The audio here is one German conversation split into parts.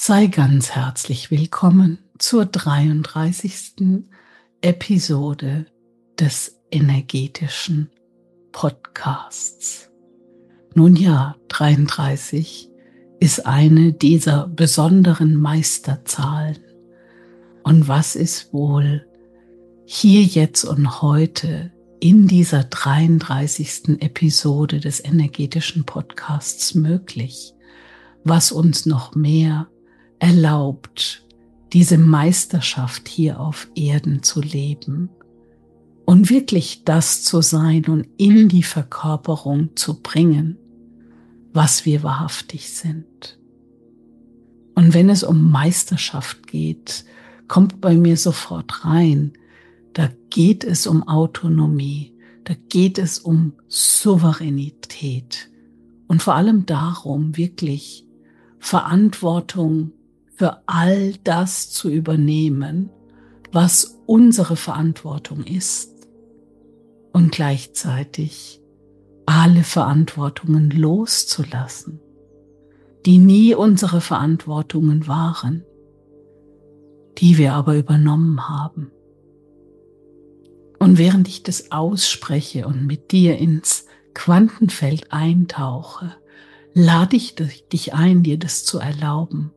Sei ganz herzlich willkommen zur 33. Episode des energetischen Podcasts. Nun ja, 33 ist eine dieser besonderen Meisterzahlen. Und was ist wohl hier, jetzt und heute in dieser 33. Episode des energetischen Podcasts möglich, was uns noch mehr erlaubt, diese Meisterschaft hier auf Erden zu leben und wirklich das zu sein und in die Verkörperung zu bringen, was wir wahrhaftig sind. Und wenn es um Meisterschaft geht, kommt bei mir sofort rein, da geht es um Autonomie, da geht es um Souveränität und vor allem darum, wirklich Verantwortung für all das zu übernehmen, was unsere Verantwortung ist und gleichzeitig alle Verantwortungen loszulassen, die nie unsere Verantwortungen waren, die wir aber übernommen haben. Und während ich das ausspreche und mit dir ins Quantenfeld eintauche, lade ich dich ein, dir das zu erlauben.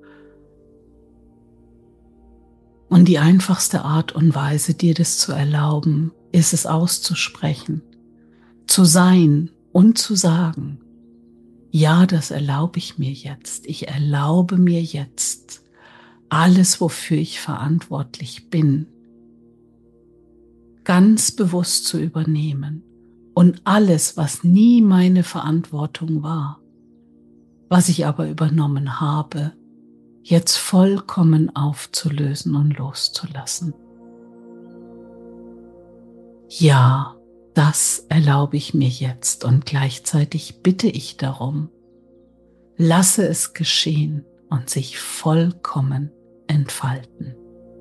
Und die einfachste Art und Weise, dir das zu erlauben, ist es auszusprechen, zu sein und zu sagen, ja, das erlaube ich mir jetzt. Ich erlaube mir jetzt, alles, wofür ich verantwortlich bin, ganz bewusst zu übernehmen und alles, was nie meine Verantwortung war, was ich aber übernommen habe, jetzt vollkommen aufzulösen und loszulassen. Ja, das erlaube ich mir jetzt und gleichzeitig bitte ich darum, lasse es geschehen und sich vollkommen entfalten.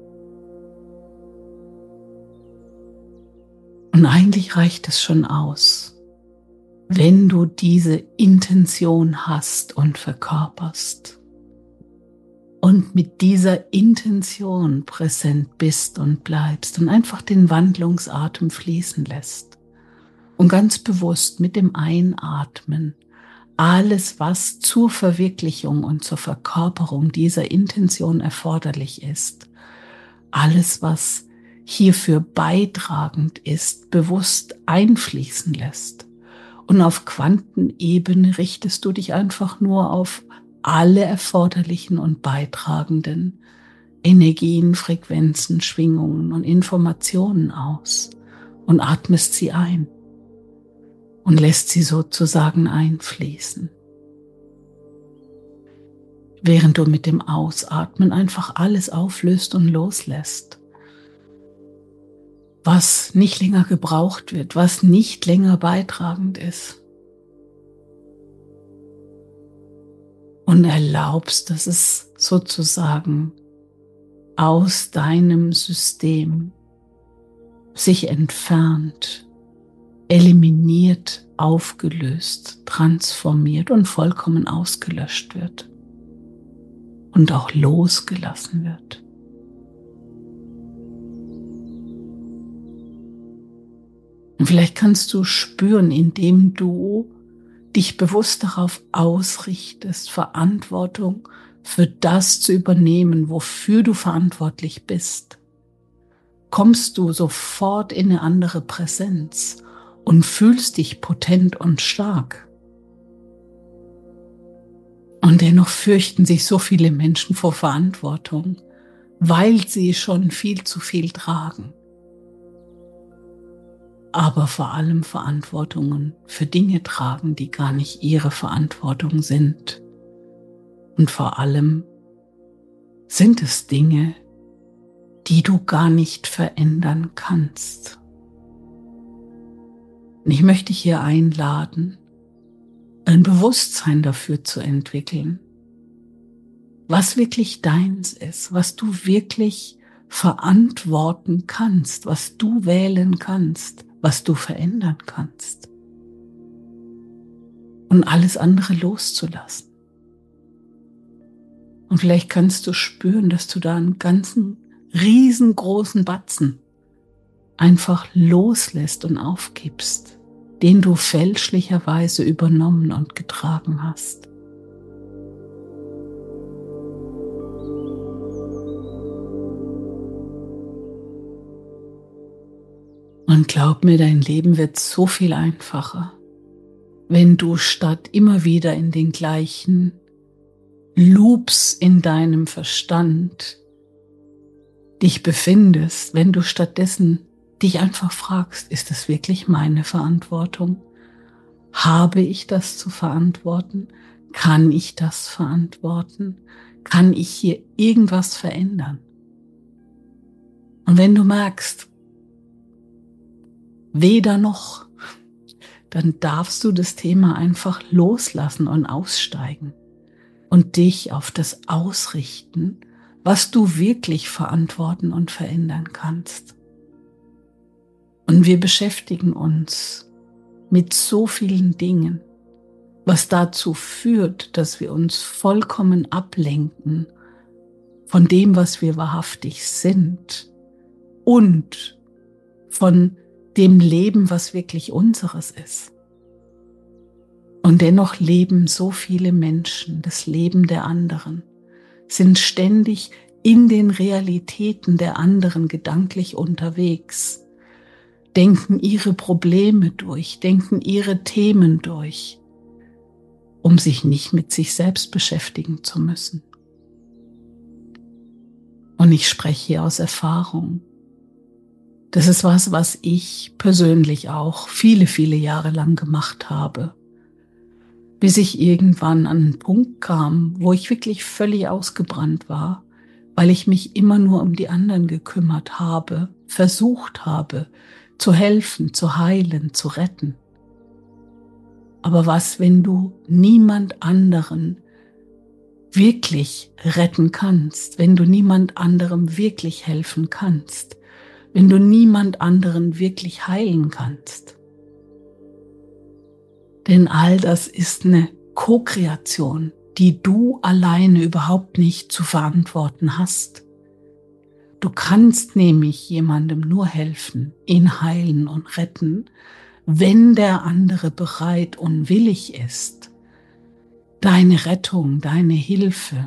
Und eigentlich reicht es schon aus, wenn du diese Intention hast und verkörperst und mit dieser Intention präsent bist und bleibst und einfach den Wandlungsatem fließen lässt und ganz bewusst mit dem Einatmen alles, was zur Verwirklichung und zur Verkörperung dieser Intention erforderlich ist, alles, was hierfür beitragend ist, bewusst einfließen lässt. Und auf Quantenebene richtest du dich einfach nur auf alle erforderlichen und beitragenden Energien, Frequenzen, Schwingungen und Informationen aus und atmest sie ein und lässt sie sozusagen einfließen. Während du mit dem Ausatmen einfach alles auflöst und loslässt, was nicht länger gebraucht wird, was nicht länger beitragend ist. Und erlaubst, dass es sozusagen aus deinem System sich entfernt, eliminiert, aufgelöst, transformiert und vollkommen ausgelöscht wird und auch losgelassen wird. Und vielleicht kannst du spüren, indem du dich bewusst darauf ausrichtest, Verantwortung für das zu übernehmen, wofür du verantwortlich bist, kommst du sofort in eine andere Präsenz und fühlst dich potent und stark. Und dennoch fürchten sich so viele Menschen vor Verantwortung, weil sie schon viel zu viel tragen. Aber vor allem Verantwortungen für Dinge tragen, die gar nicht ihre Verantwortung sind. Und vor allem sind es Dinge, die du gar nicht verändern kannst. Und ich möchte dich hier einladen, ein Bewusstsein dafür zu entwickeln, was wirklich deins ist, was du wirklich verantworten kannst, was du wählen kannst, was du verändern kannst. Und alles andere loszulassen. Und vielleicht kannst du spüren, dass du da einen ganzen riesengroßen Batzen einfach loslässt und aufgibst, den du fälschlicherweise übernommen und getragen hast. Und glaub mir, dein Leben wird so viel einfacher, wenn du statt immer wieder in den gleichen Loops in deinem Verstand dich befindest, wenn du stattdessen dich einfach fragst, ist das wirklich meine Verantwortung? Habe ich das zu verantworten? Kann ich das verantworten? Kann ich hier irgendwas verändern? Und wenn du merkst, weder noch, dann darfst du das Thema einfach loslassen und aussteigen und dich auf das ausrichten, was du wirklich verantworten und verändern kannst. Und wir beschäftigen uns mit so vielen Dingen, was dazu führt, dass wir uns vollkommen ablenken von dem, was wir wahrhaftig sind und von dem Leben, was wirklich unseres ist. Und dennoch leben so viele Menschen das Leben der anderen, sind ständig in den Realitäten der anderen gedanklich unterwegs, denken ihre Probleme durch, denken ihre Themen durch, um sich nicht mit sich selbst beschäftigen zu müssen. Und ich spreche hier aus Erfahrung. Das ist was ich persönlich auch viele, viele Jahre lang gemacht habe, bis ich irgendwann an einen Punkt kam, wo ich wirklich völlig ausgebrannt war, weil ich mich immer nur um die anderen gekümmert habe, versucht habe, zu helfen, zu heilen, zu retten. Aber was, wenn du niemand anderen wirklich retten kannst, wenn du niemand anderem wirklich helfen kannst, wenn du niemand anderen wirklich heilen kannst? Denn all das ist eine Co-Kreation, die du alleine überhaupt nicht zu verantworten hast. Du kannst nämlich jemandem nur helfen, ihn heilen und retten, wenn der andere bereit und willig ist, deine Rettung, deine Hilfe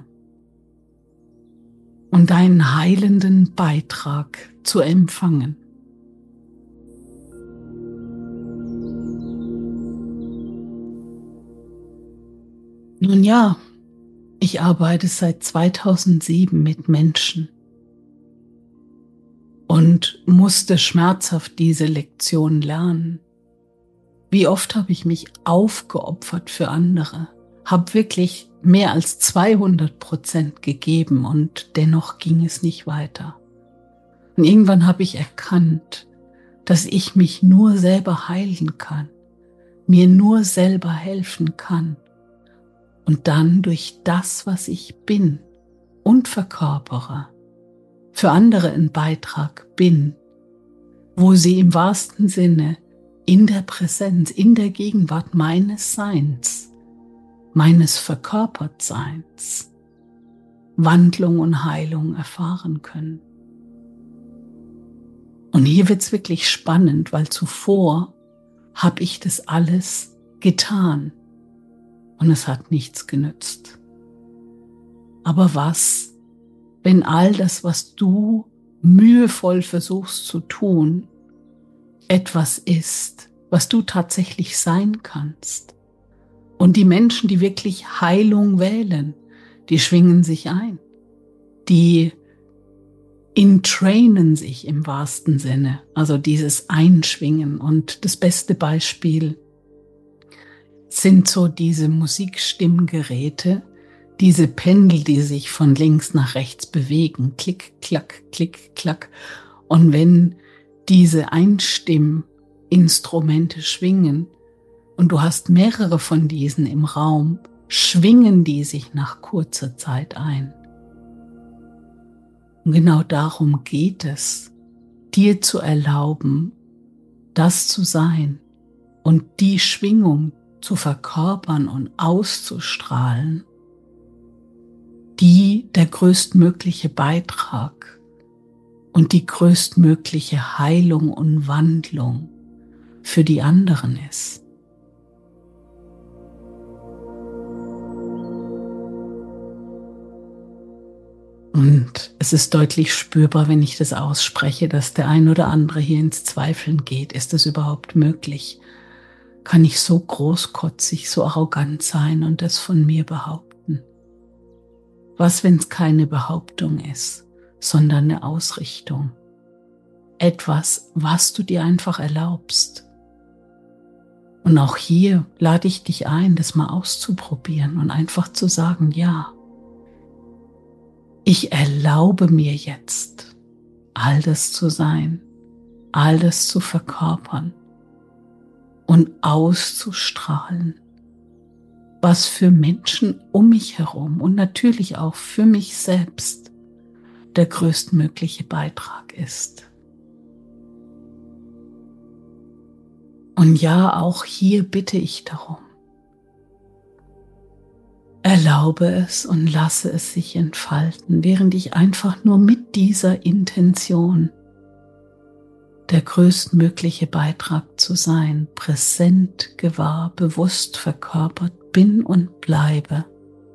und deinen heilenden Beitrag zu empfangen. Nun ja, ich arbeite seit 2007 mit Menschen und musste schmerzhaft diese Lektion lernen. Wie oft habe ich mich aufgeopfert für andere, habe wirklich mehr als 200% gegeben und dennoch ging es nicht weiter. Und irgendwann habe ich erkannt, dass ich mich nur selber heilen kann, mir nur selber helfen kann und dann durch das, was ich bin und verkörpere, für andere ein Beitrag bin, wo sie im wahrsten Sinne in der Präsenz, in der Gegenwart meines Seins, meines Verkörpertseins, Wandlung und Heilung erfahren können. Und hier wird es wirklich spannend, weil zuvor habe ich das alles getan und es hat nichts genützt. Aber was, wenn all das, was du mühevoll versuchst zu tun, etwas ist, was du tatsächlich sein kannst? Und die Menschen, die wirklich Heilung wählen, die schwingen sich ein, die entrainen sich im wahrsten Sinne, also dieses Einschwingen. Und das beste Beispiel sind so diese Musikstimmgeräte, diese Pendel, die sich von links nach rechts bewegen, klick, klack, klick, klack. Und wenn diese Einstimminstrumente schwingen und du hast mehrere von diesen im Raum, schwingen die sich nach kurzer Zeit ein. Und genau darum geht es, dir zu erlauben, das zu sein und die Schwingung zu verkörpern und auszustrahlen, die der größtmögliche Beitrag und die größtmögliche Heilung und Wandlung für die anderen ist. Und es ist deutlich spürbar, wenn ich das ausspreche, dass der ein oder andere hier ins Zweifeln geht. Ist das überhaupt möglich? Kann ich so großkotzig, so arrogant sein und das von mir behaupten? Was, wenn es keine Behauptung ist, sondern eine Ausrichtung? Etwas, was du dir einfach erlaubst. Und auch hier lade ich dich ein, das mal auszuprobieren und einfach zu sagen, ja, ich erlaube mir jetzt, all das zu sein, all das zu verkörpern und auszustrahlen, was für Menschen um mich herum und natürlich auch für mich selbst der größtmögliche Beitrag ist. Und ja, auch hier bitte ich darum. Erlaube es und lasse es sich entfalten, während ich einfach nur mit dieser Intention, der größtmögliche Beitrag zu sein, präsent, gewahr, bewusst verkörpert bin und bleibe.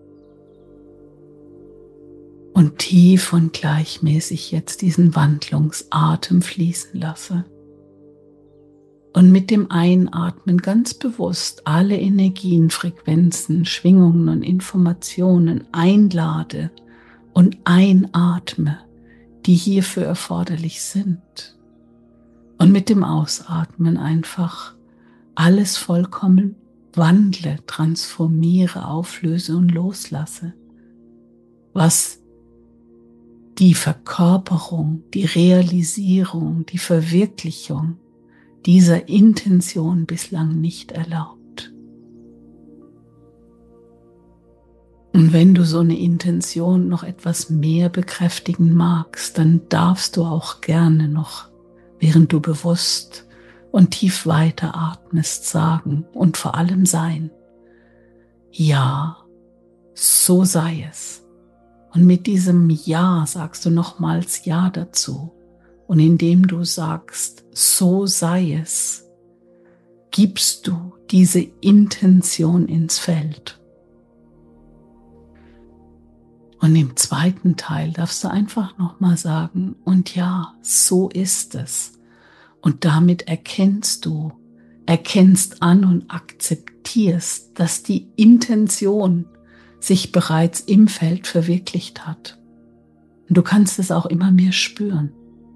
Und tief und gleichmäßig jetzt diesen Wandlungsatem fließen lasse. Und mit dem Einatmen ganz bewusst alle Energien, Frequenzen, Schwingungen und Informationen einlade und einatme, die hierfür erforderlich sind. Und mit dem Ausatmen einfach alles vollkommen wandle, transformiere, auflöse und loslasse, was die Verkörperung, die Realisierung, die Verwirklichung dieser Intention bislang nicht erlaubt. Und wenn du so eine Intention noch etwas mehr bekräftigen magst, dann darfst du auch gerne noch, während du bewusst und tief weiter atmest, sagen und vor allem sein: Ja, so sei es. Und mit diesem Ja sagst du nochmals Ja dazu. Und indem du sagst, so sei es, gibst du diese Intention ins Feld. Und im zweiten Teil darfst du einfach nochmal sagen, und ja, so ist es. Und damit erkennst an und akzeptierst, dass die Intention sich bereits im Feld verwirklicht hat. Und du kannst es auch immer mehr spüren.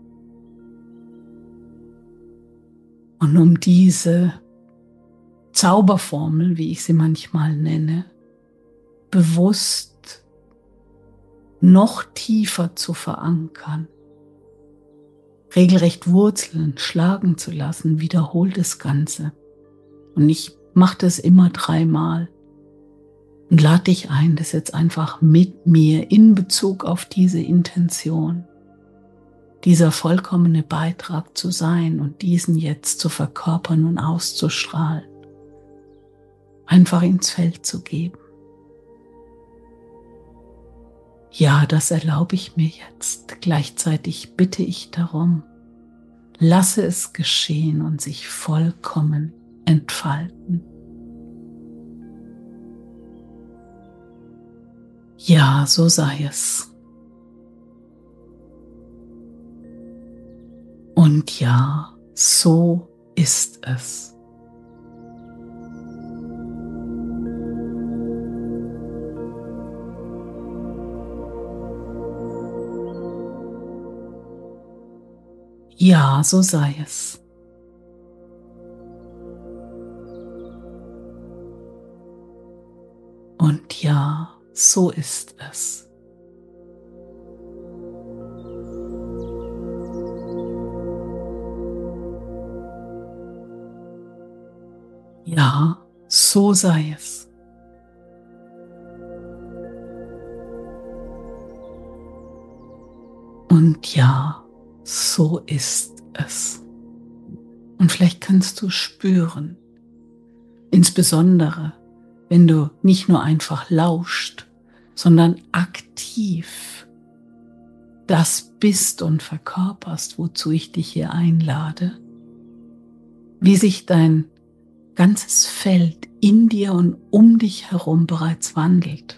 Und um diese Zauberformel, wie ich sie manchmal nenne, bewusst noch tiefer zu verankern, regelrecht Wurzeln schlagen zu lassen, wiederhol das Ganze. Und ich mache das immer 3-mal und lade dich ein, das jetzt einfach mit mir in Bezug auf diese Intention, dieser vollkommene Beitrag zu sein und diesen jetzt zu verkörpern und auszustrahlen, einfach ins Feld zu geben. Ja, das erlaube ich mir jetzt. Gleichzeitig bitte ich darum, lasse es geschehen und sich vollkommen entfalten. Ja, so sei es. Und ja, so ist es. Ja, so sei es. Und ja, so ist es. Ja, so sei es. Und ja, so ist es. Und vielleicht kannst du spüren, insbesondere wenn du nicht nur einfach lauscht, sondern aktiv das bist und verkörperst, wozu ich dich hier einlade, wie sich dein ganzes Feld in dir und um dich herum bereits wandelt.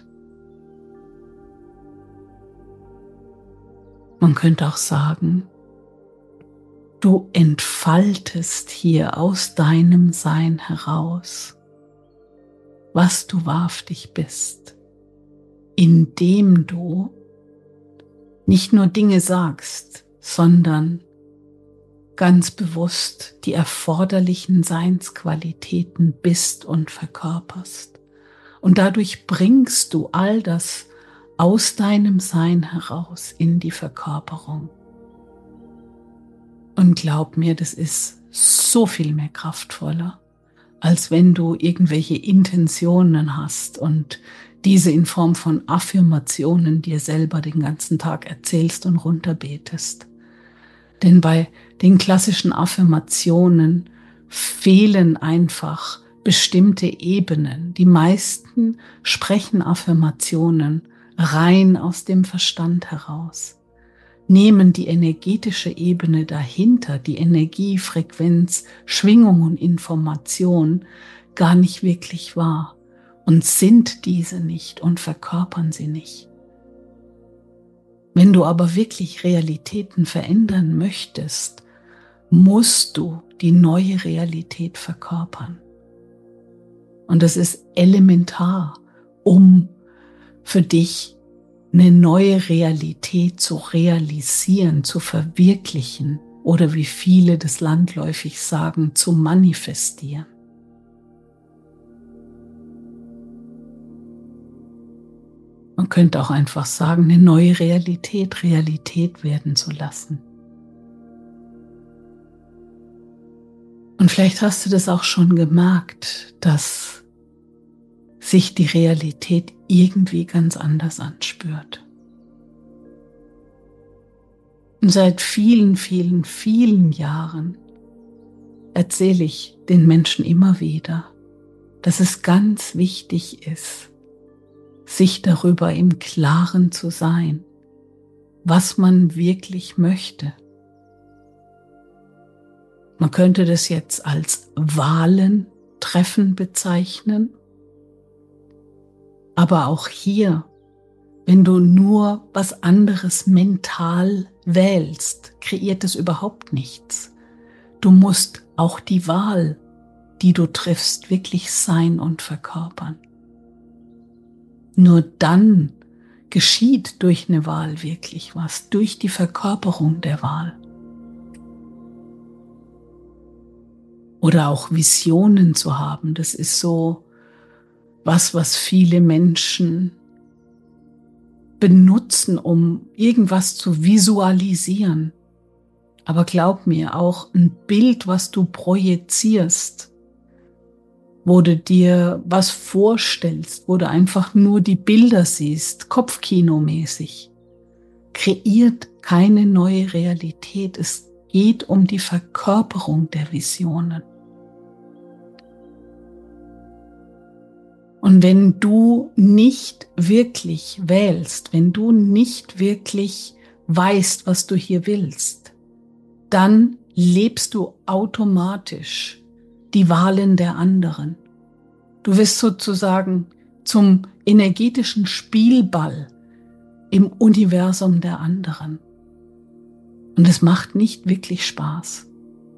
Man könnte auch sagen, du entfaltest hier aus deinem Sein heraus, was du wahrhaftig bist, indem du nicht nur Dinge sagst, sondern ganz bewusst die erforderlichen Seinsqualitäten bist und verkörperst. Und dadurch bringst du all das aus deinem Sein heraus in die Verkörperung. Und glaub mir, das ist so viel mehr kraftvoller, als wenn du irgendwelche Intentionen hast und diese in Form von Affirmationen dir selber den ganzen Tag erzählst und runterbetest. Denn bei den klassischen Affirmationen fehlen einfach bestimmte Ebenen. Die meisten sprechen Affirmationen rein aus dem Verstand heraus, nehmen die energetische Ebene dahinter, die Energie, Frequenz, Schwingung und Information gar nicht wirklich wahr und sind diese nicht und verkörpern sie nicht. Wenn du aber wirklich Realitäten verändern möchtest, musst du die neue Realität verkörpern. Und das ist elementar, um für dich eine neue Realität zu realisieren, zu verwirklichen oder wie viele das landläufig sagen, zu manifestieren. Man könnte auch einfach sagen, eine neue Realität werden zu lassen. Und vielleicht hast du das auch schon gemerkt, dass sich die Realität irgendwie ganz anders anspürt. Und seit vielen, vielen, vielen Jahren erzähle ich den Menschen immer wieder, dass es ganz wichtig ist, sich darüber im Klaren zu sein, was man wirklich möchte. Man könnte das jetzt als Wahlen treffen bezeichnen, aber auch hier, wenn du nur was anderes mental wählst, kreiert es überhaupt nichts. Du musst auch die Wahl, die du triffst, wirklich sein und verkörpern. Nur dann geschieht durch eine Wahl wirklich was, durch die Verkörperung der Wahl. Oder auch Visionen zu haben, das ist so was viele Menschen benutzen, um irgendwas zu visualisieren. Aber glaub mir, auch ein Bild, was du projizierst, wo du dir was vorstellst, wo du einfach nur die Bilder siehst, Kopfkinomäßig, kreiert keine neue Realität. Es geht um die Verkörperung der Visionen. Und wenn du nicht wirklich wählst, wenn du nicht wirklich weißt, was du hier willst, dann lebst du automatisch die Wahlen der anderen. Du wirst sozusagen zum energetischen Spielball im Universum der anderen. Und es macht nicht wirklich Spaß.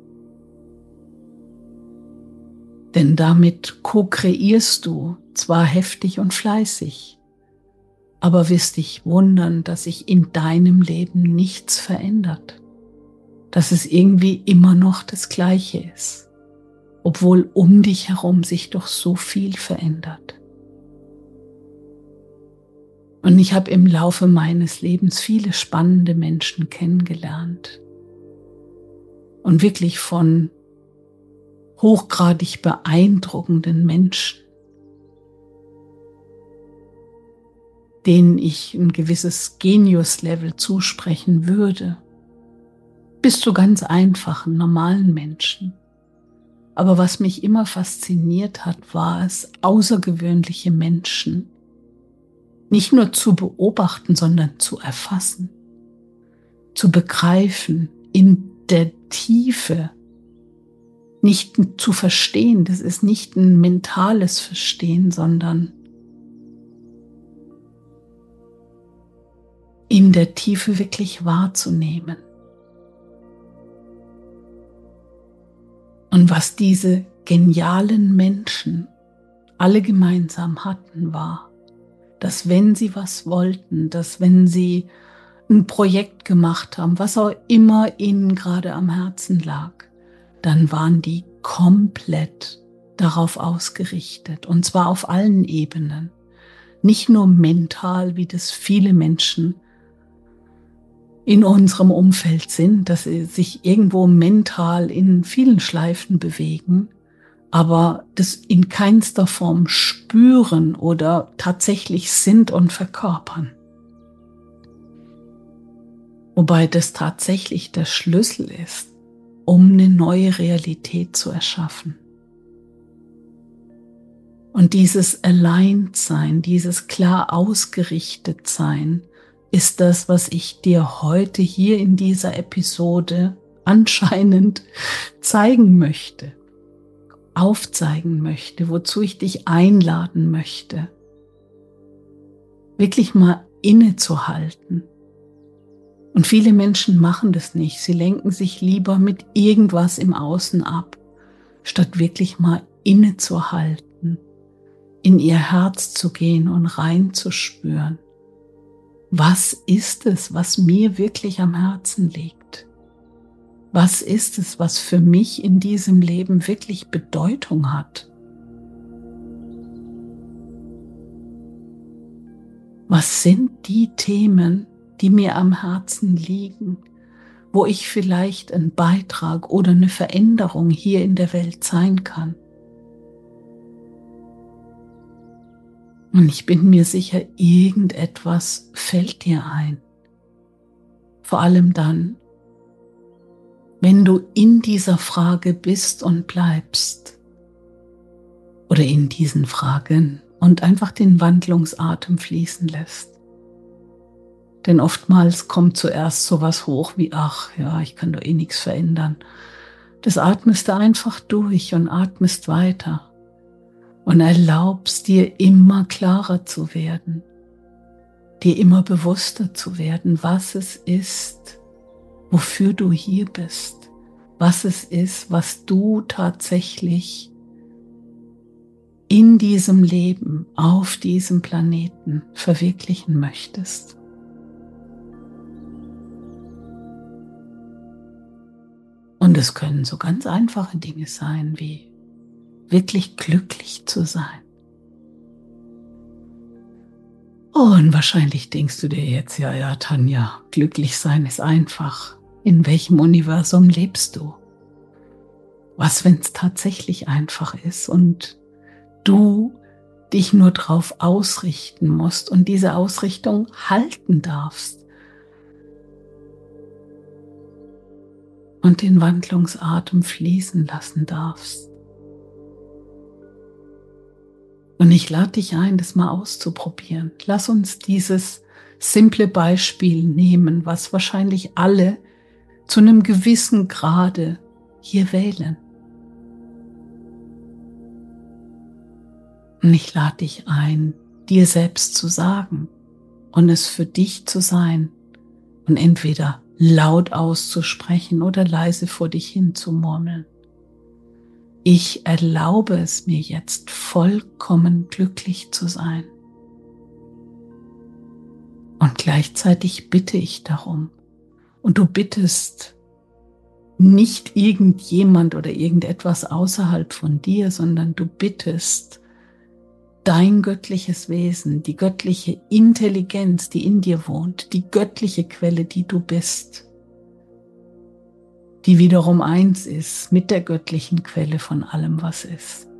Denn damit ko-kreierst du zwar heftig und fleißig, aber wirst dich wundern, dass sich in deinem Leben nichts verändert. Dass es irgendwie immer noch das Gleiche ist, obwohl um dich herum sich doch so viel verändert. Und ich habe im Laufe meines Lebens viele spannende Menschen kennengelernt und wirklich von hochgradig beeindruckenden Menschen, denen ich ein gewisses Genius-Level zusprechen würde, bis zu ganz einfachen, normalen Menschen. Aber was mich immer fasziniert hat, war es, außergewöhnliche Menschen nicht nur zu beobachten, sondern zu erfassen, zu begreifen, in der Tiefe, nicht zu verstehen. Das ist nicht ein mentales Verstehen, sondern in der Tiefe wirklich wahrzunehmen. Und was diese genialen Menschen alle gemeinsam hatten, war, dass wenn sie was wollten, dass wenn sie ein Projekt gemacht haben, was auch immer ihnen gerade am Herzen lag, dann waren die komplett darauf ausgerichtet, und zwar auf allen Ebenen. Nicht nur mental, wie das viele Menschen in unserem Umfeld sind, dass sie sich irgendwo mental in vielen Schleifen bewegen, aber das in keinster Form spüren oder tatsächlich sind und verkörpern. Wobei das tatsächlich der Schlüssel ist, um eine neue Realität zu erschaffen. Und dieses Alleintsein, dieses klar ausgerichtet sein, ist das, was ich dir heute hier in dieser Episode anscheinend zeigen möchte, aufzeigen möchte, wozu ich dich einladen möchte, wirklich mal innezuhalten. Und viele Menschen machen das nicht. Sie lenken sich lieber mit irgendwas im Außen ab, statt wirklich mal innezuhalten, in ihr Herz zu gehen und reinzuspüren. Was ist es, was mir wirklich am Herzen liegt? Was ist es, was für mich in diesem Leben wirklich Bedeutung hat? Was sind die Themen, die mir am Herzen liegen, wo ich vielleicht ein Beitrag oder eine Veränderung hier in der Welt sein kann? Und ich bin mir sicher, irgendetwas fällt dir ein. Vor allem dann, wenn du in dieser Frage bist und bleibst. Oder in diesen Fragen und einfach den Wandlungsatem fließen lässt. Denn oftmals kommt zuerst sowas hoch wie, ach ja, ich kann doch eh nichts verändern. Das atmest du einfach durch und atmest weiter. Und erlaubst dir immer klarer zu werden, dir immer bewusster zu werden, was es ist, wofür du hier bist, was es ist, was du tatsächlich in diesem Leben, auf diesem Planeten verwirklichen möchtest. Und es können so ganz einfache Dinge sein, wie wirklich glücklich zu sein. Oh, und wahrscheinlich denkst du dir jetzt, ja, Tanja, glücklich sein ist einfach. In welchem Universum lebst du? Was, wenn es tatsächlich einfach ist und du dich nur darauf ausrichten musst und diese Ausrichtung halten darfst und den Wandlungsatem fließen lassen darfst? Und ich lade dich ein, das mal auszuprobieren. Lass uns dieses simple Beispiel nehmen, was wahrscheinlich alle zu einem gewissen Grade hier wählen. Und ich lade dich ein, dir selbst zu sagen und es für dich zu sein und entweder laut auszusprechen oder leise vor dich hin zu murmeln. Ich erlaube es mir jetzt, vollkommen glücklich zu sein. Und gleichzeitig bitte ich darum. Und du bittest nicht irgendjemand oder irgendetwas außerhalb von dir, sondern du bittest dein göttliches Wesen, die göttliche Intelligenz, die in dir wohnt, die göttliche Quelle, die du bist, die wiederum eins ist mit der göttlichen Quelle von allem, was ist.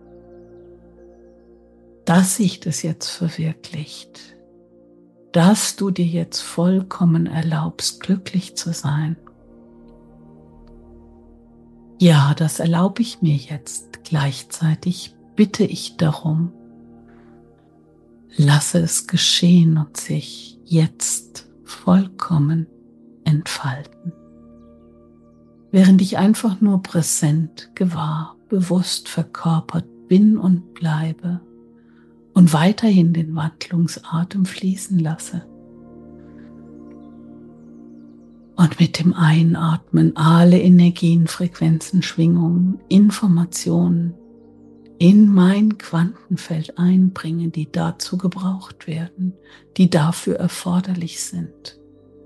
Dass sich das jetzt verwirklicht, dass du dir jetzt vollkommen erlaubst, glücklich zu sein. Ja, das erlaube ich mir jetzt. Gleichzeitig bitte ich darum, Lasse es geschehen und sich jetzt vollkommen entfalten. Während ich einfach nur präsent, gewahr, bewusst verkörpert bin und bleibe und weiterhin den Wandlungsatem fließen lasse. Und mit dem Einatmen alle Energien, Frequenzen, Schwingungen, Informationen in mein Quantenfeld einbringen, die dazu gebraucht werden, die dafür erforderlich sind.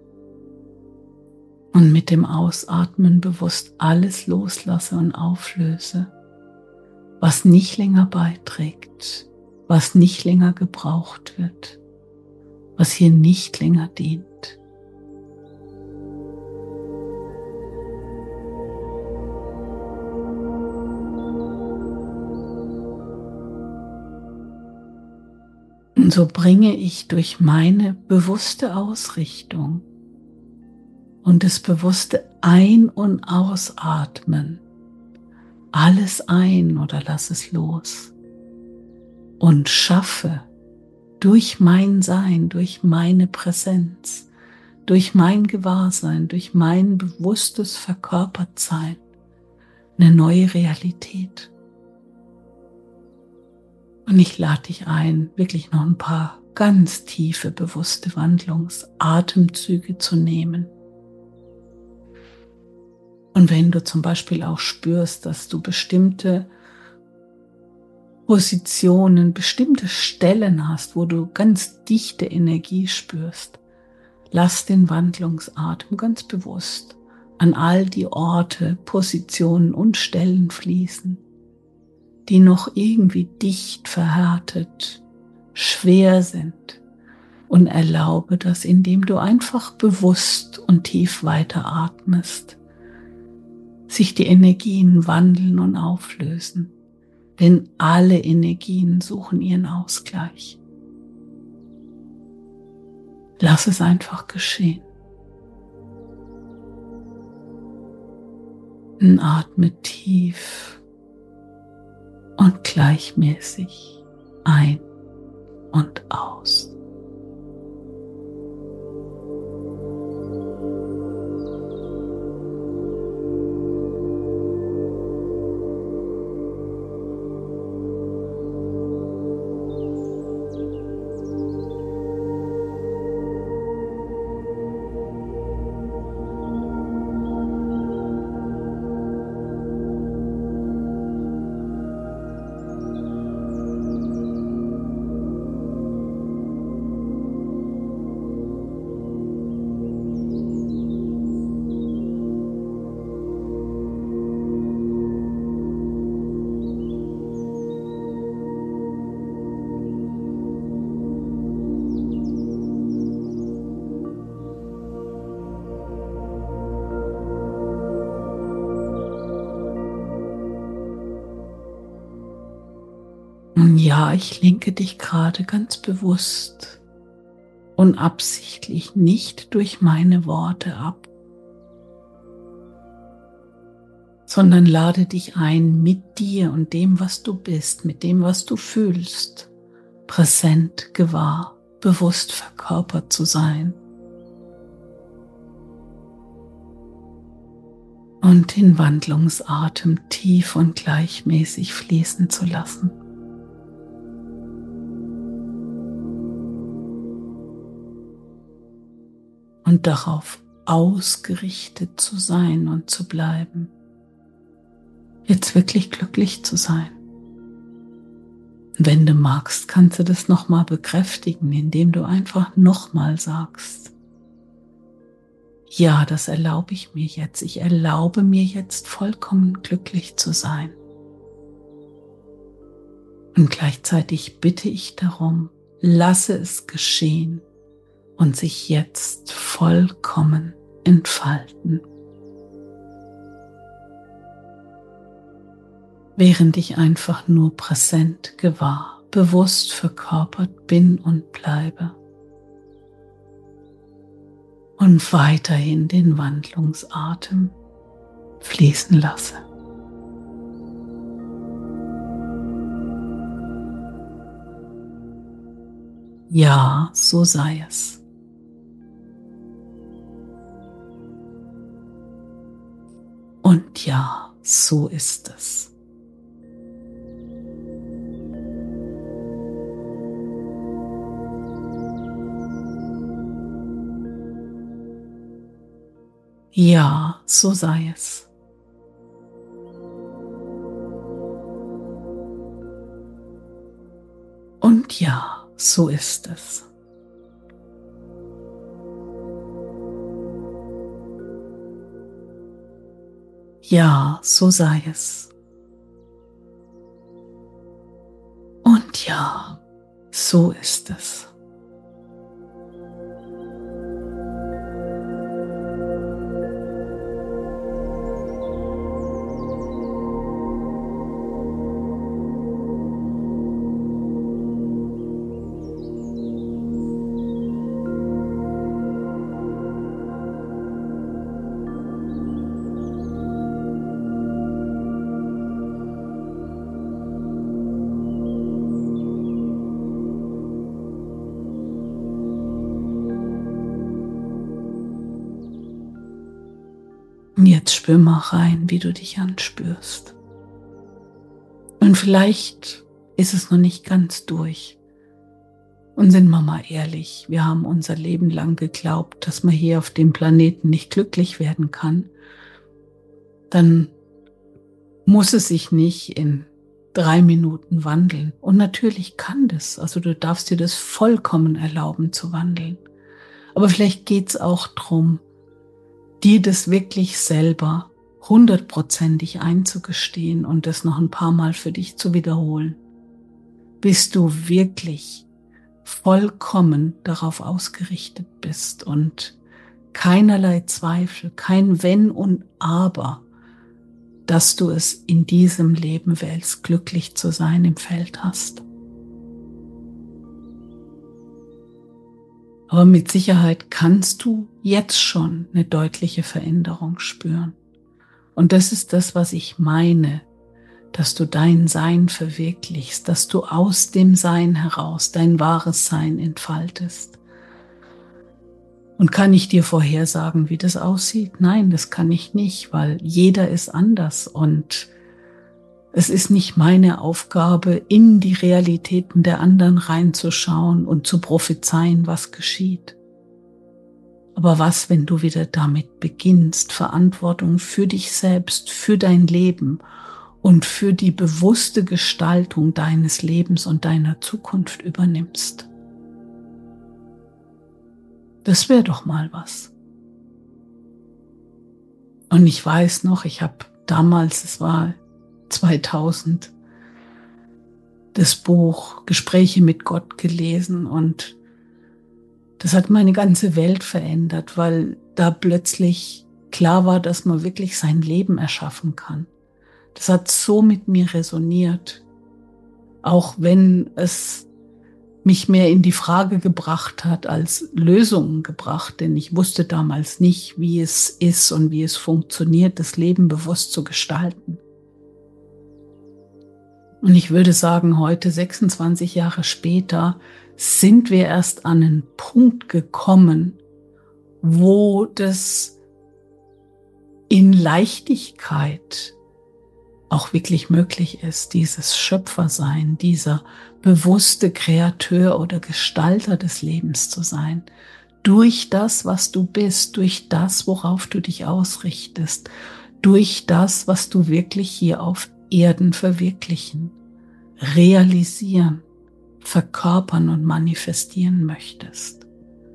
Und mit dem Ausatmen bewusst alles loslasse und auflöse, was nicht länger beiträgt, was nicht länger gebraucht wird, was hier nicht länger dient. Und so bringe ich durch meine bewusste Ausrichtung und das bewusste Ein- und Ausatmen alles ein oder lass es los und schaffe durch mein Sein, durch meine Präsenz, durch mein Gewahrsein, durch mein bewusstes Verkörpertsein eine neue Realität. Und ich lade dich ein, wirklich noch ein paar ganz tiefe, bewusste Wandlungsatemzüge zu nehmen. Und wenn du zum Beispiel auch spürst, dass du bestimmte Positionen, bestimmte Stellen hast, wo du ganz dichte Energie spürst, lass den Wandlungsatem ganz bewusst an all die Orte, Positionen und Stellen fließen, die noch irgendwie dicht verhärtet, schwer sind, und erlaube das, indem du einfach bewusst und tief weiteratmest, sich die Energien wandeln und auflösen, denn alle Energien suchen ihren Ausgleich. Lass es einfach geschehen. Und atme tief und gleichmäßig ein und aus. Und ja, ich lenke dich gerade ganz bewusst und absichtlich nicht durch meine Worte ab, sondern lade dich ein, mit dir und dem, was du bist, mit dem, was du fühlst, präsent, gewahr, bewusst verkörpert zu sein. Und den Wandlungsatem tief und gleichmäßig fließen zu lassen. Und darauf ausgerichtet zu sein und zu bleiben, jetzt wirklich glücklich zu sein. Wenn du magst, kannst du das nochmal bekräftigen, indem du einfach nochmal sagst: Ja, das erlaube ich mir jetzt. Ich erlaube mir jetzt vollkommen glücklich zu sein. Und gleichzeitig bitte ich darum, lasse es geschehen und sich jetzt vollkommen entfalten. Während ich einfach nur präsent, gewahr, bewusst verkörpert bin und bleibe. Und weiterhin den Wandlungsatem fließen lasse. Ja, so sei es. Und ja, so ist es. Ja, so sei es. Und ja, so ist es. Ja, so sei es. Und ja, so ist es. Und jetzt spür mal rein, wie du dich anspürst. Und vielleicht ist es noch nicht ganz durch. Und sind wir mal ehrlich, wir haben unser Leben lang geglaubt, dass man hier auf dem Planeten nicht glücklich werden kann. Dann muss es sich nicht in 3 Minuten wandeln. Und natürlich kann das. Also du darfst dir das vollkommen erlauben zu wandeln. Aber vielleicht geht es auch darum, dir das wirklich selber 100%ig einzugestehen und das noch ein paar Mal für dich zu wiederholen, bis du wirklich vollkommen darauf ausgerichtet bist und keinerlei Zweifel, kein Wenn und Aber, dass du es in diesem Leben wählst, glücklich zu sein im Feld hast. Aber mit Sicherheit kannst du jetzt schon eine deutliche Veränderung spüren. Und das ist das, was ich meine, dass du dein Sein verwirklichst, dass du aus dem Sein heraus dein wahres Sein entfaltest. Und kann ich dir vorhersagen, wie das aussieht? Nein, das kann ich nicht, weil jeder ist anders und es ist nicht meine Aufgabe, in die Realitäten der anderen reinzuschauen und zu prophezeien, was geschieht. Aber was, wenn du wieder damit beginnst, Verantwortung für dich selbst, für dein Leben und für die bewusste Gestaltung deines Lebens und deiner Zukunft übernimmst? Das wäre doch mal was. Und ich weiß noch, ich habe damals, es war 2000, das Buch Gespräche mit Gott gelesen und das hat meine ganze Welt verändert, weil da plötzlich klar war, dass man wirklich sein Leben erschaffen kann. Das hat so mit mir resoniert, auch wenn es mich mehr in die Frage gebracht hat als Lösungen gebracht, denn ich wusste damals nicht, wie es ist und wie es funktioniert, das Leben bewusst zu gestalten. Und ich würde sagen, heute, 26 Jahre später, sind wir erst an einen Punkt gekommen, wo das in Leichtigkeit auch wirklich möglich ist, dieses Schöpfersein, dieser bewusste Kreateur oder Gestalter des Lebens zu sein. Durch das, was du bist, durch das, worauf du dich ausrichtest, durch das, was du wirklich hier auf Erden verwirklichen, realisieren, verkörpern und manifestieren möchtest.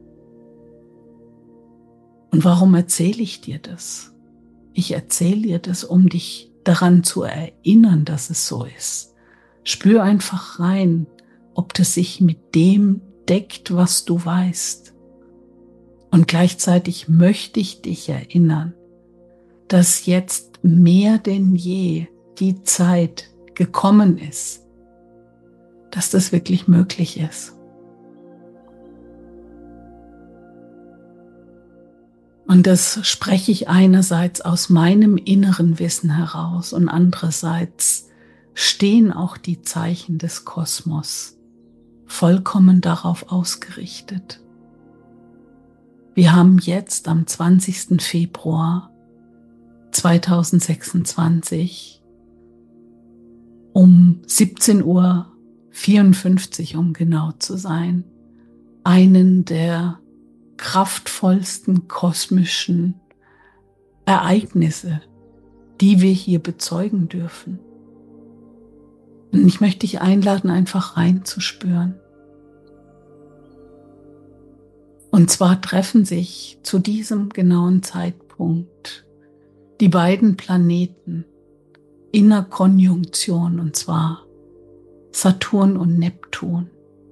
Und warum erzähle ich dir das? Ich erzähle dir das, um dich daran zu erinnern, dass es so ist. Spür einfach rein, ob das sich mit dem deckt, was du weißt. Und gleichzeitig möchte ich dich erinnern, dass jetzt mehr denn je die Zeit gekommen ist, dass das wirklich möglich ist. Und das spreche ich einerseits aus meinem inneren Wissen heraus und andererseits stehen auch die Zeichen des Kosmos vollkommen darauf ausgerichtet. Wir haben jetzt am 20. Februar 2026 um 17:54 Uhr, um genau zu sein, einen der kraftvollsten kosmischen Ereignisse, die wir hier bezeugen dürfen. Und ich möchte dich einladen, einfach reinzuspüren. Und zwar treffen sich zu diesem genauen Zeitpunkt die beiden Planeten in einer Konjunktion, und zwar Saturn und Neptun.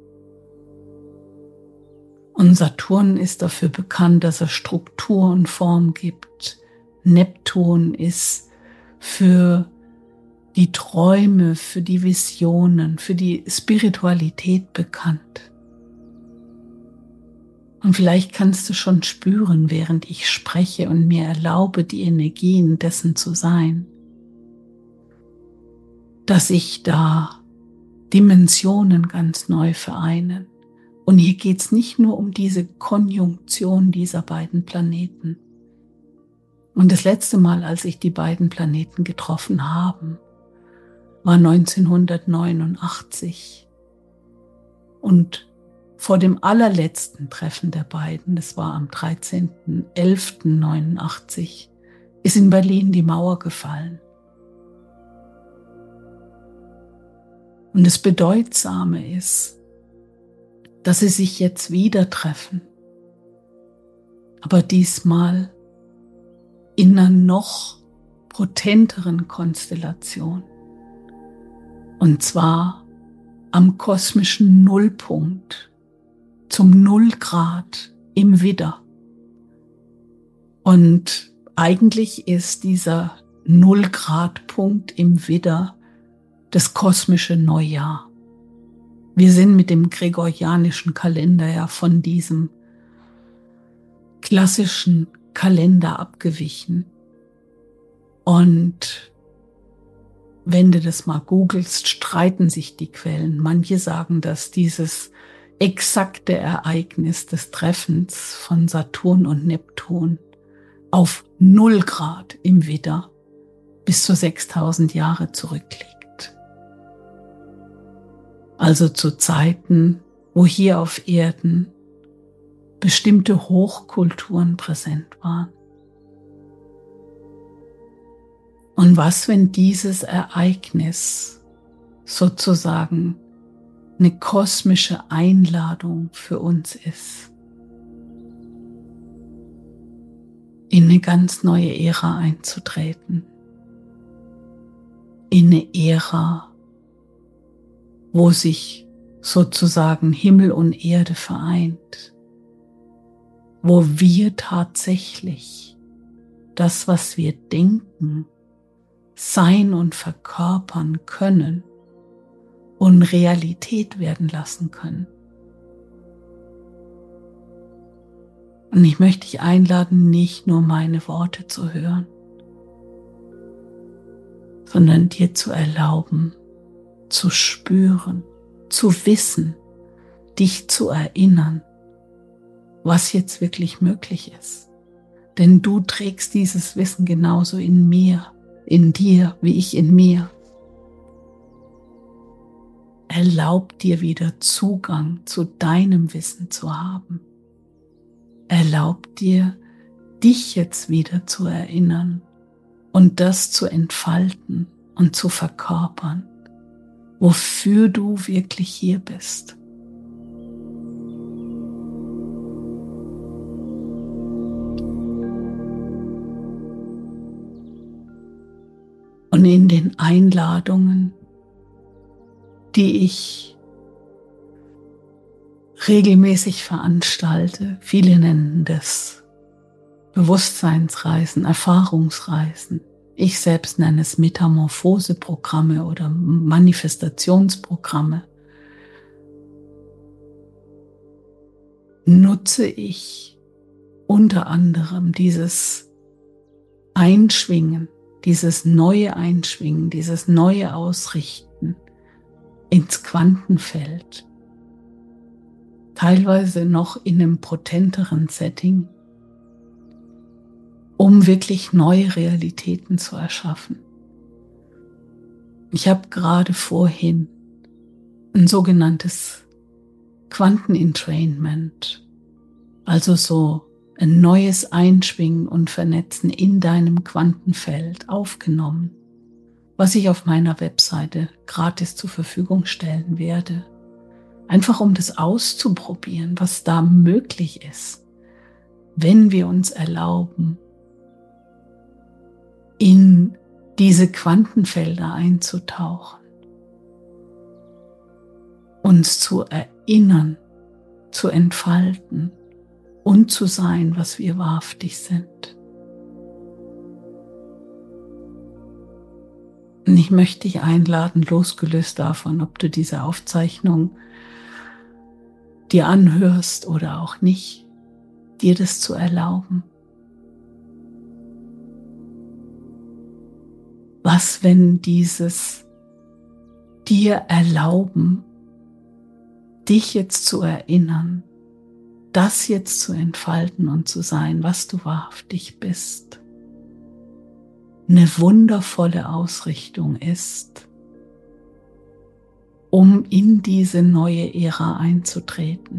Und Saturn ist dafür bekannt, dass er Struktur und Form gibt. Neptun ist für die Träume, für die Visionen, für die Spiritualität bekannt. Und vielleicht kannst du schon spüren, während ich spreche und mir erlaube, die Energien dessen zu sein, dass sich da Dimensionen ganz neu vereinen. Und hier geht es nicht nur um diese Konjunktion dieser beiden Planeten. Und das letzte Mal, als sich die beiden Planeten getroffen haben, war 1989. Und vor dem allerletzten Treffen der beiden, das war am 13.11.89, ist in Berlin die Mauer gefallen. Und das Bedeutsame ist, dass sie sich jetzt wieder treffen, aber diesmal in einer noch potenteren Konstellation. Und zwar am kosmischen Nullpunkt, zum 0 Grad im Widder. Und eigentlich ist dieser 0 Grad Punkt im Widder das kosmische Neujahr. Wir sind mit dem gregorianischen Kalender ja von diesem klassischen Kalender abgewichen. Und wenn du das mal googelst, streiten sich die Quellen. Manche sagen, dass dieses exakte Ereignis des Treffens von Saturn und Neptun auf 0 Grad im Widder bis zu 6000 Jahre zurückliegt. Also zu Zeiten, wo hier auf Erden bestimmte Hochkulturen präsent waren. Und was, wenn dieses Ereignis sozusagen eine kosmische Einladung für uns ist, in eine ganz neue Ära einzutreten, in eine Ära, wo sich sozusagen Himmel und Erde vereint, wo wir tatsächlich das, was wir denken, sein und verkörpern können und Realität werden lassen können. Und ich möchte dich einladen, nicht nur meine Worte zu hören, sondern dir zu erlauben, zu spüren, zu wissen, dich zu erinnern, was jetzt wirklich möglich ist. Denn du trägst dieses Wissen genauso in mir, in dir, wie ich in mir. Erlaub dir wieder Zugang zu deinem Wissen zu haben. Erlaub dir, dich jetzt wieder zu erinnern und das zu entfalten und zu verkörpern, wofür du wirklich hier bist. Und in den Einladungen, die ich regelmäßig veranstalte, viele nennen das Bewusstseinsreisen, Erfahrungsreisen. Ich selbst nenne es Metamorphoseprogramme oder Manifestationsprogramme. Nutze ich unter anderem dieses Einschwingen, dieses neue Einschwingen, dieses neue Ausrichten ins Quantenfeld, teilweise noch in einem potenteren Setting, um wirklich neue Realitäten zu erschaffen. Ich habe gerade vorhin ein sogenanntes Quantenentrainment, also so ein neues Einschwingen und Vernetzen in deinem Quantenfeld aufgenommen, was ich auf meiner Webseite gratis zur Verfügung stellen werde. Einfach um das auszuprobieren, was da möglich ist, wenn wir uns erlauben, in diese Quantenfelder einzutauchen, uns zu erinnern, zu entfalten und zu sein, was wir wahrhaftig sind. Und ich möchte dich einladen, losgelöst davon, ob du diese Aufzeichnung dir anhörst oder auch nicht, dir das zu erlauben. Was, wenn dieses dir erlauben, dich jetzt zu erinnern, das jetzt zu entfalten und zu sein, was du wahrhaftig bist, eine wundervolle Ausrichtung ist, um in diese neue Ära einzutreten.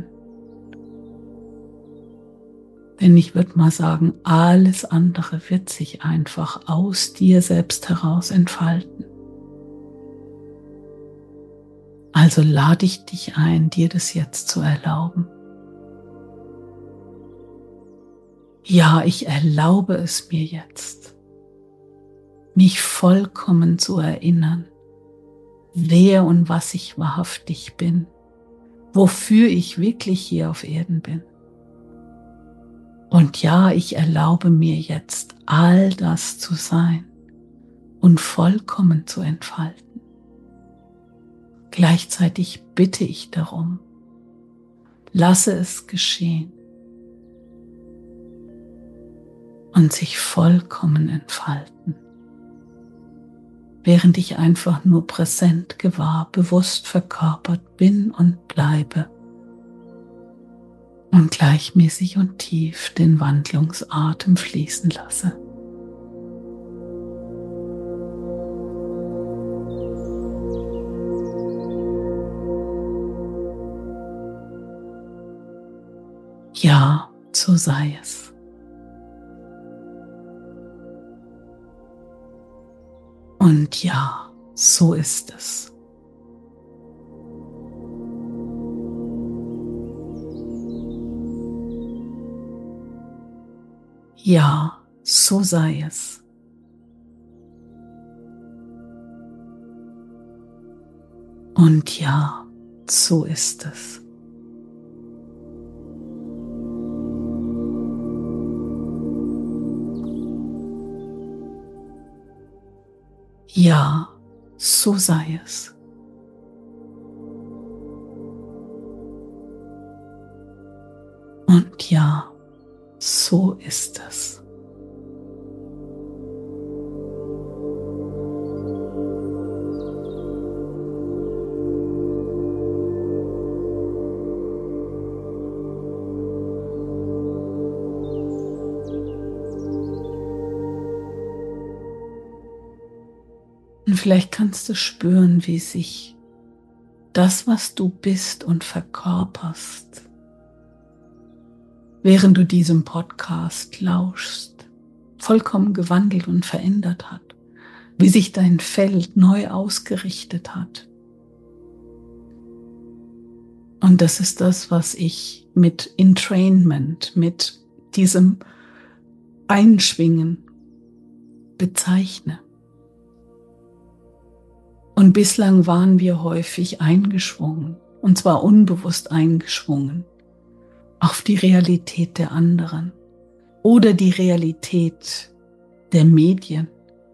Denn ich würde mal sagen, alles andere wird sich einfach aus dir selbst heraus entfalten. Also lade ich dich ein, dir das jetzt zu erlauben. Ja, ich erlaube es mir jetzt, mich vollkommen zu erinnern, wer und was ich wahrhaftig bin, wofür ich wirklich hier auf Erden bin. Und ja, ich erlaube mir jetzt, all das zu sein und vollkommen zu entfalten. Gleichzeitig bitte ich darum, lasse es geschehen und sich vollkommen entfalten, während ich einfach nur präsent, gewahr, bewusst verkörpert bin und bleibe und gleichmäßig und tief den Wandlungsatem fließen lasse. Ja, so sei es. Und ja, so ist es. Ja, so sei es. Und ja, so ist es. Ja, so sei es. Und ja, so ist es. Und vielleicht kannst du spüren, wie sich das, was du bist und verkörperst, während du diesem Podcast lauschst, vollkommen gewandelt und verändert hat, wie sich dein Feld neu ausgerichtet hat. Und das ist das, was ich mit Entrainment, mit diesem Einschwingen bezeichne. Und bislang waren wir häufig eingeschwungen, und zwar unbewusst eingeschwungen, auf die Realität der anderen oder die Realität der Medien.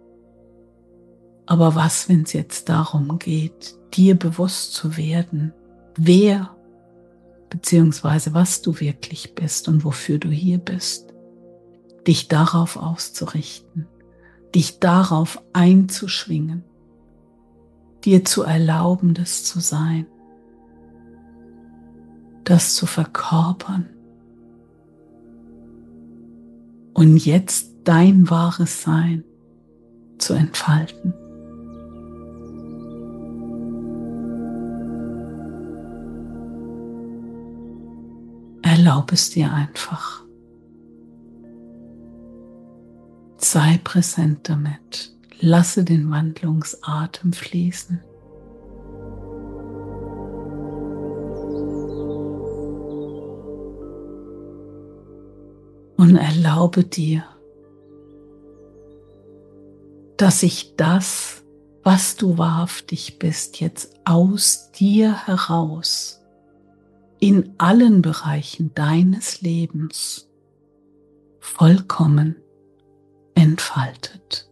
Aber was, wenn es jetzt darum geht, dir bewusst zu werden, wer bzw. was du wirklich bist und wofür du hier bist, dich darauf auszurichten, dich darauf einzuschwingen, dir zu erlauben, das zu sein. das zu verkörpern und jetzt dein wahres Sein zu entfalten. Erlaub es dir einfach. Sei präsent damit. Lasse den Wandlungsatem fließen. Und erlaube dir, dass sich das, was du wahrhaftig bist, jetzt aus dir heraus in allen Bereichen deines Lebens vollkommen entfaltet.